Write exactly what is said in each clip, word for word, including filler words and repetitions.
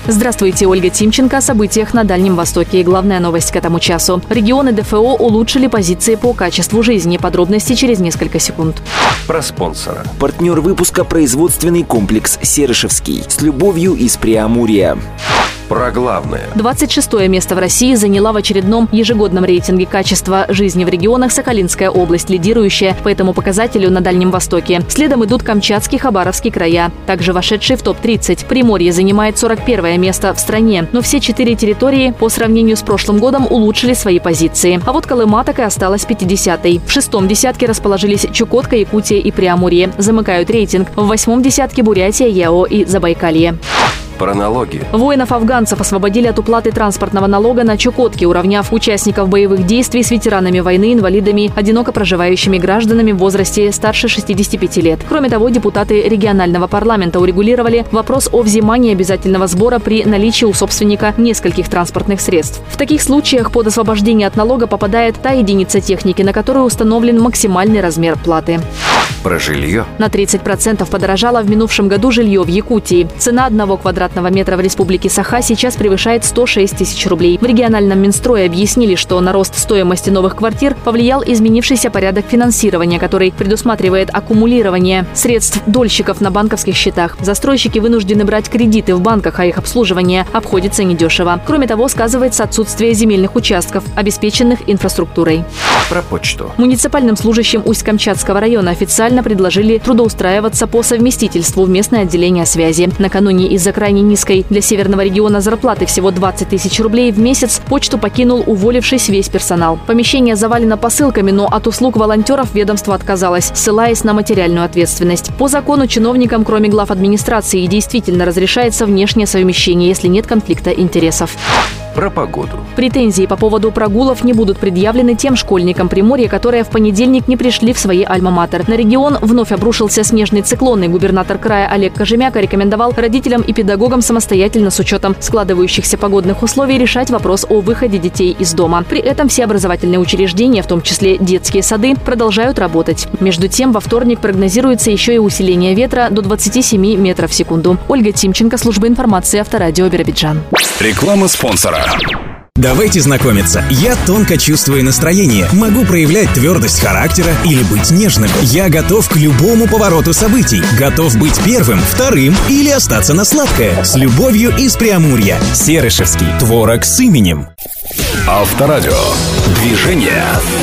Здравствуйте, Ольга Тимченко о событиях на Дальнем Востоке. И главная новость к этому часу. Регионы ДФО улучшили позиции по качеству жизни. Подробности через несколько секунд. Про спонсора. Партнер выпуска — производственный комплекс «Серышевский». С любовью из Преамурья. Про главное. двадцать шестое место в России заняла в очередном ежегодном рейтинге качества жизни в регионах Сахалинская область, лидирующая по этому показателю на Дальнем Востоке. Следом идут Камчатский, Хабаровский края, также вошедшие в топ тридцать. Приморье занимает сорок первое место в стране, но все четыре территории по сравнению с прошлым годом улучшили свои позиции. А вот Колыма так и осталась пятидесятой. В шестом десятке расположились Чукотка, Якутия и Преамурье. Замыкают рейтинг. В восьмом десятке Бурятия, Яо и Забайкалье. Про налоги. Воинов-афганцев освободили от уплаты транспортного налога на Чукотке, уравняв участников боевых действий с ветеранами войны, инвалидами, одиноко проживающими гражданами в возрасте старше шестидесяти пяти лет. Кроме того, депутаты регионального парламента урегулировали вопрос о взимании обязательного сбора при наличии у собственника нескольких транспортных средств. В таких случаях под освобождение от налога попадает та единица техники, на которую установлен максимальный размер платы. Про жилье. На тридцать процентов подорожало в минувшем году жилье в Якутии. Цена одного квадратного метра в республике Саха сейчас превышает сто шесть тысяч рублей. В региональном Минстрое объяснили, что на рост стоимости новых квартир повлиял изменившийся порядок финансирования, который предусматривает аккумулирование средств дольщиков на банковских счетах. Застройщики вынуждены брать кредиты в банках, а их обслуживание обходится недешево. Кроме того, сказывается отсутствие земельных участков, обеспеченных инфраструктурой. Про почту. Муниципальным служащим Усть-Камчатского района официально предложили трудоустраиваться по совместительству в местное отделение связи. Накануне из-за крайне низкой для северного региона зарплаты всего двадцать тысяч рублей в месяц почту покинул уволившись весь персонал. Помещение завалено посылками, но от услуг волонтеров ведомство отказалось, ссылаясь на материальную ответственность. По закону чиновникам, кроме глав администрации, действительно разрешается внешнее совмещение, если нет конфликта интересов. Про погоду. Претензии по поводу прогулов не будут предъявлены тем школьникам Приморья, которые в понедельник не пришли в свои альма-матер. На регион вновь обрушился снежный циклон, и губернатор края Олег Кожемяка рекомендовал родителям и педагогам самостоятельно с учетом складывающихся погодных условий решать вопрос о выходе детей из дома. При этом все образовательные учреждения, в том числе детские сады, продолжают работать. Между тем, во вторник прогнозируется еще и усиление ветра до двадцати семи метров в секунду. Ольга Тимченко, служба информации, Авторадио Биробиджан. Реклама спонсора. Давайте знакомиться. Я тонко чувствую настроение, могу проявлять твердость характера или быть нежным. Я готов к любому повороту событий. Готов быть первым, вторым или остаться на сладкое. С любовью из Преамурья. Серышевский. Творог с именем. Авторадио. Движение.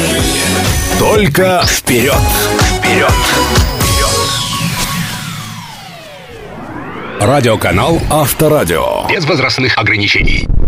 Только вперед. Вперед. Радиоканал Авторадио. без возрастных ограничений.